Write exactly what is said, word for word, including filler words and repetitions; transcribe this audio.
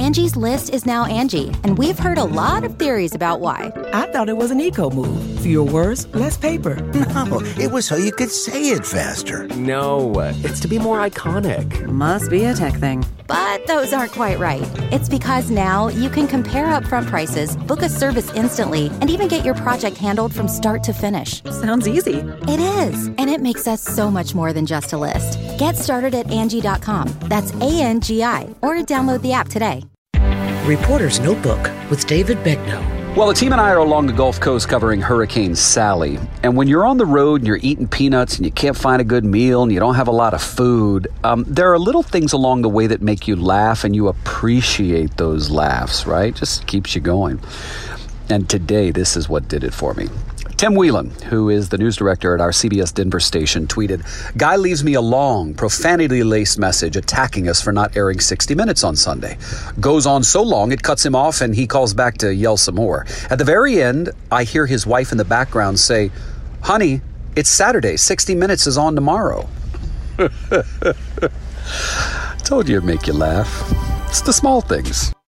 Angie's List is now Angie, and we've heard a lot of theories about why. I thought it was an eco move. Fewer words, less paper. No, it was so you could say it faster. No, it's to be more iconic. Must be a tech thing. But those aren't quite right. It's because now you can compare upfront prices, book a service instantly, and even get your project handled from start to finish. Sounds easy. It is, and it makes us so much more than just a list. Get started at Angie dot com. That's A N G I, or download the app today. Reporter's Notebook with David Begnaud. Well, the team and I are along the Gulf Coast covering Hurricane Sally. And when you're on the road and you're eating peanuts and you can't find a good meal and you don't have a lot of food, um, there are little things along the way that make you laugh, and you appreciate those laughs, right? Just keeps you going. And today, this is what did it for me. Tim Whelan, who is the news director at our C B S Denver station, tweeted, "Guy leaves me a long, profanity-laced message attacking us for not airing sixty minutes on Sunday. Goes on so long, it cuts him off and he calls back to yell some more. At the very end, I hear his wife in the background say, 'Honey, it's Saturday. sixty minutes is on tomorrow.'" Told you it'd make you laugh. It's the small things.